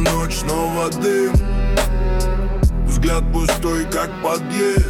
ночь, снова дым. Взгляд пустой, как подъезд.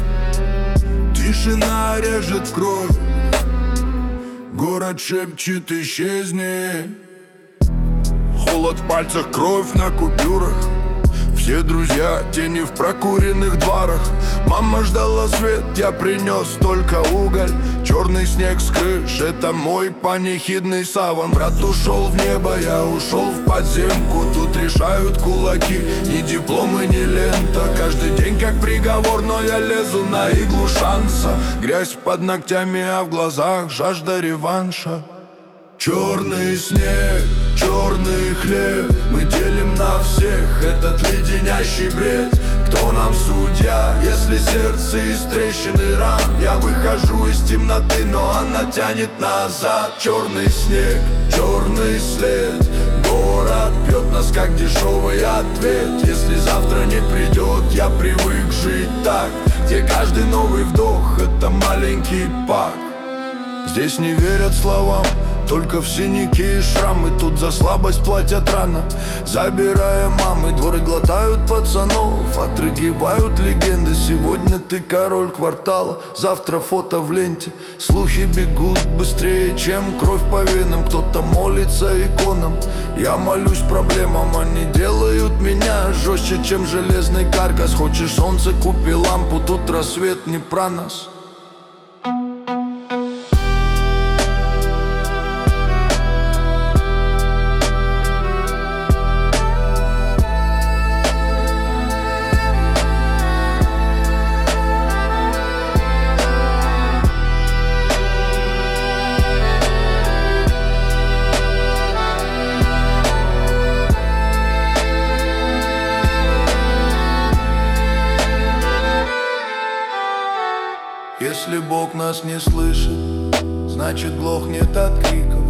Тишина режет кровь. Город шепчет: исчезни. Холод в пальцах, кровь на купюрах. Все друзья, тени в прокуренных дворах. Мама ждала свет, я принес только уголь. Черный снег с крыш, это мой панихидный саван. Брат ушел в небо, я ушел в подземку. Тут решают кулаки, ни дипломы, ни лента. Каждый день как приговор, но я лезу на иглу шанса. Грязь под ногтями, а в глазах жажда реванша. Черный снег, черный хлеб, мы делим на всех этот леденящий бред. Кто нам судья, если сердце из трещины ран? Я выхожу из темноты, но она тянет назад. Черный снег, черный след. Город пьет нас, как дешевый ответ. Если завтра не придет, я привык жить так, где каждый новый вдох — это маленький пак. Здесь не верят словам, только в синяки и шрамы. Тут за слабость платят рано, забирая мамы. Дворы глотают пацанов, отрыгивают легенды. Сегодня ты король квартала, завтра фото в ленте. Слухи бегут быстрее, чем кровь по венам. Кто-то молится иконам, я молюсь проблемам. Они делают меня жестче, чем железный каркас. Хочешь солнце, купи лампу, тут рассвет не про нас. Если Бог нас не слышит, значит глохнет от криков.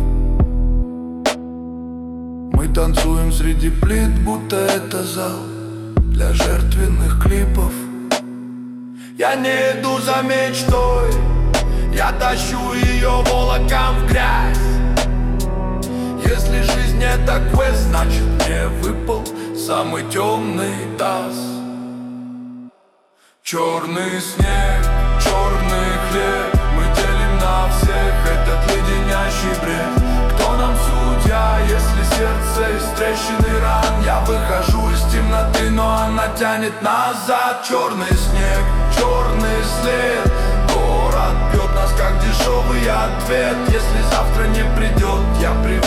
Мы танцуем среди плит, будто это зал для жертвенных клипов. Я не иду за мечтой, я тащу ее волоком в грязь. Если жизнь это квест, значит мне выпал самый темный таз. Черный снег, черный хлеб, мы делим на всех этот леденящий бред. Кто нам судья, если сердце из трещины ран? Я выхожу из темноты, но она тянет назад. Черный снег, черный след. Город бьет нас, как дешевый ответ. Если завтра не придет, я привык